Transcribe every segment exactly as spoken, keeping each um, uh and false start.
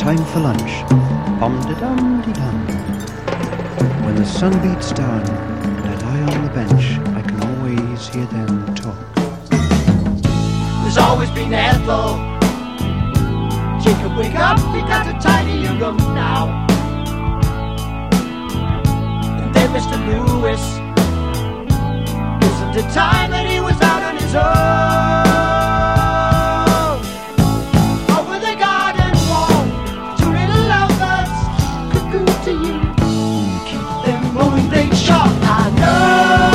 time for lunch. Bum-de-dum-de-dum. When the sun beats down and I lie on the bench, I can always hear them talk. There's always been Ethel. Jacob, wake up, we got to tidy your room now. And then Mister Lewis, isn't it time that he was out on his own? Over the garden wall, two little lovebirds, cuckoo to you. Keep them moving, they shot. I know.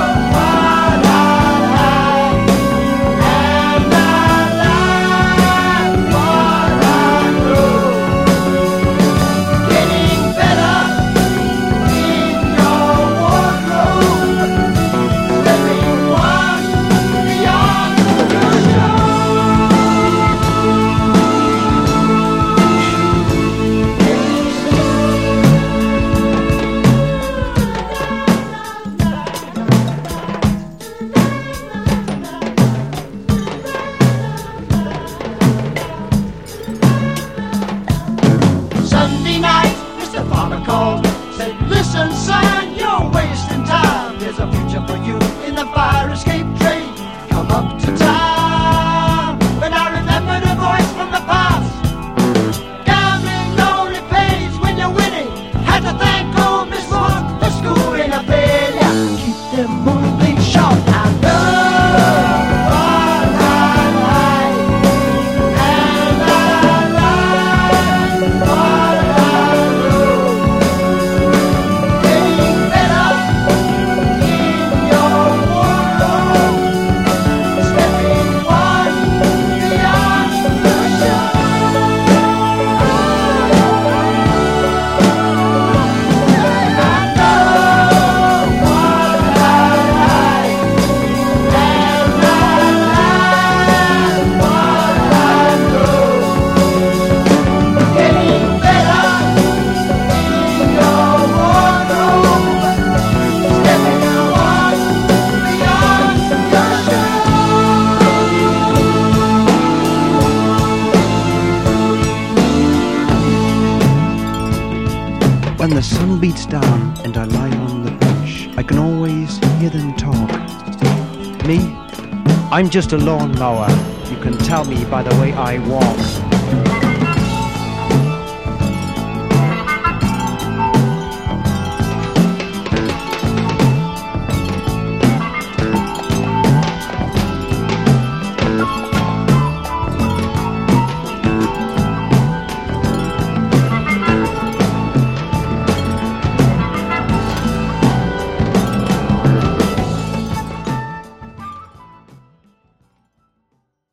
When the sun beats down and I lie on the bench, I can always hear them talk. Me? I'm just a lawnmower. You can tell me by the way I walk.